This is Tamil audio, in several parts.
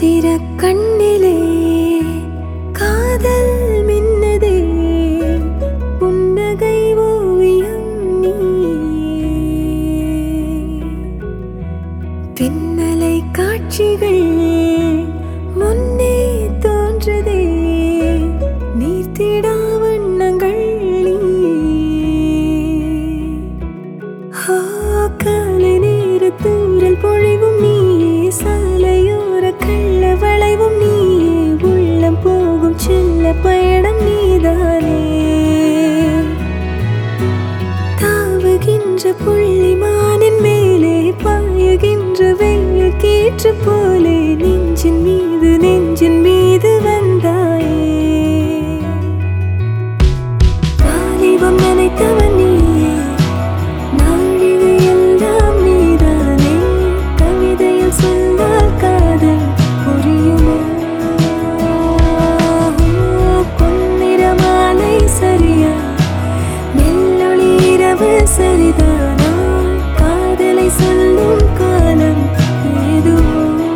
மந்திர கண்ணிலே காதல் மின்னதே புன்னகை ஓவியம் நீ பின்னலை காட்சிகள் முன்னே தோன்றதே நீர்த்திடா வண்ணங்கள் காலை நேர தூரல் பொழிவும் நீயே சாலையோர கள்ள வளைவும் நீயே உள்ளம் போகும் செல்ல பயணம் நீதானே தாவுகின்ற புள்ளிமானின் மேலே பாயுகின்ற வெயில் கீற்று போலே நெஞ்சின் மீது வந்தாயே வாலிபம் நினைத்தவன் நீயே நாழிகை எல்லாம் நீதானே கவிதையில் சொன்னால் காதல் புரியுமோ பொன்னிற மாலை சரியா மெல்லொளி இரவு சரிதானா காதலை சொல்லும் காலம் ஏதுவோ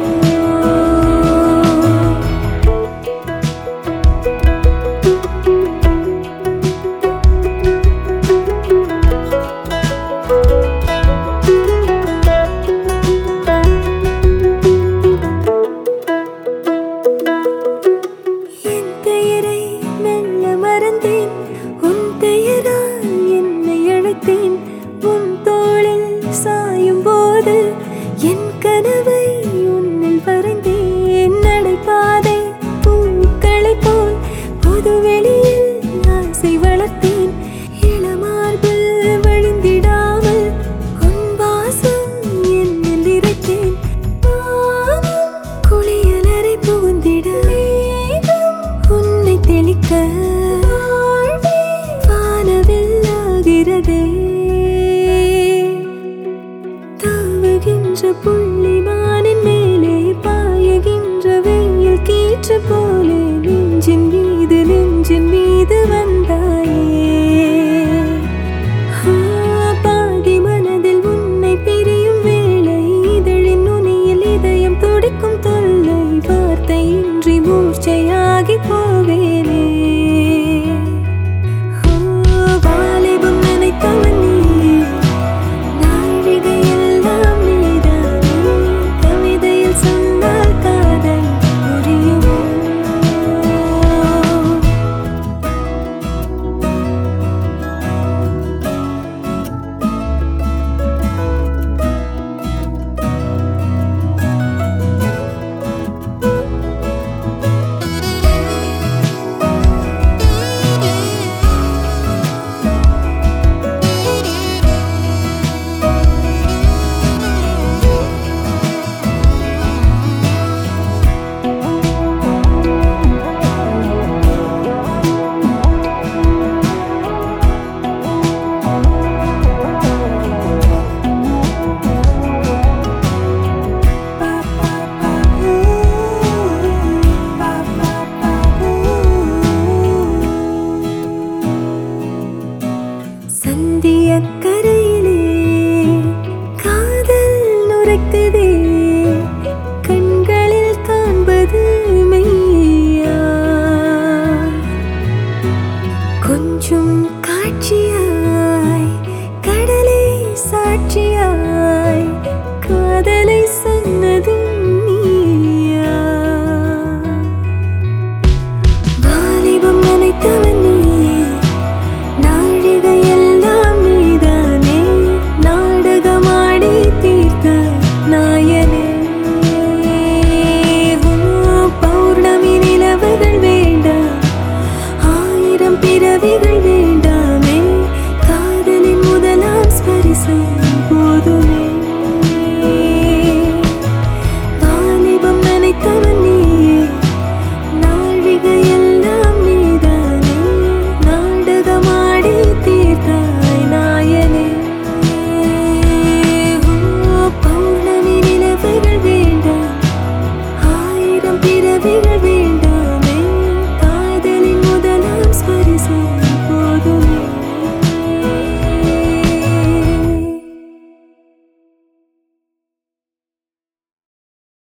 உன் பெயரால் என்னை அழைத்தேன் உன் தோளில் சாயும் போது என் கனவை உன்னில் வரைந்தேன் நடைபாதை பூக்களை போல் பொதுவெளியில் ஆசை வளர்த்தேன் இளமார்பில் வழிந்திடாமல் உன் வாசம் என்னில் இறைத்தேன் குளியலறை புகுந்திட உன்னை தெளிக்க தாவுகின்ற புள்ளிமானின் மேலே பாயுகின்ற வெயில் கீற்று போ